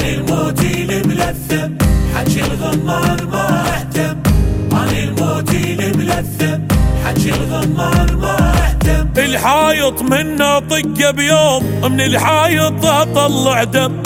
أنا الموتي الملثم حكي الغمار ما اهتم. أنا الموتي الملثم حكي الغمار ما اهتم. الحايط منه طقه بيوم من الحايط اطلع دم.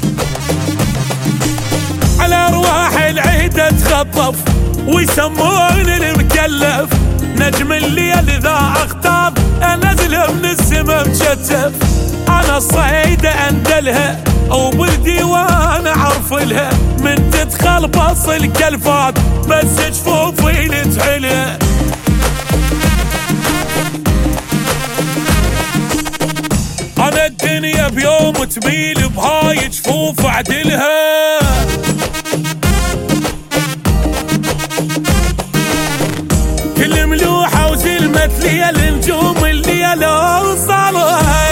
على ارواح العيدة تخطف ويسمون المكلف. نجم الليل ذا اختار انزل من السما مشتف. انا الصيدة اندلها وبالديوان اعرف لها. من تدخل بص الكلفات بس جفوفي لتحلها. انا الدنيا بيوم تميل بهاي جفوف اعدلها. كل ملوحة وزلمت لي النجوم اللي لو صارها.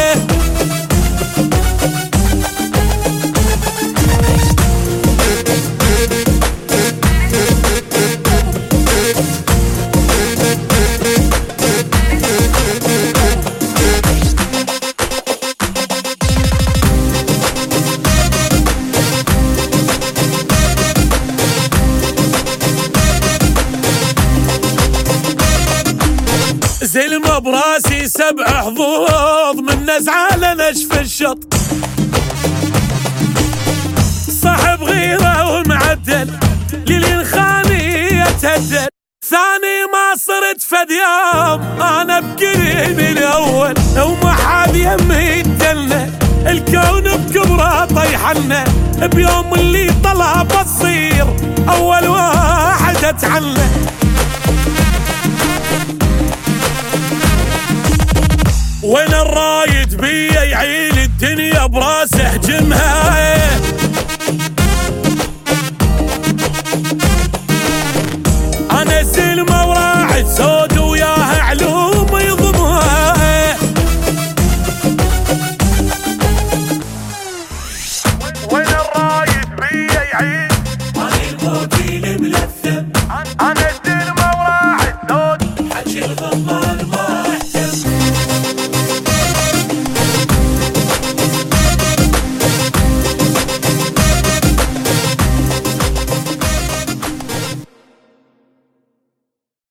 زلمة براسي 7 حظوظ من نزعة لنشف الشط. صاحب غيره ومعدل للين خاني يتهدل. ثاني ما صرت فد يوم انا بقريني الاول وما حد يمي يدلنا. الكون بكبره طيحنا بيوم اللي طلع بصير اول واحد اتعنى. وين الرايد بيا يعيل الدنيا براسه هجمها. انا الزلمه وراعد سود وياها علوم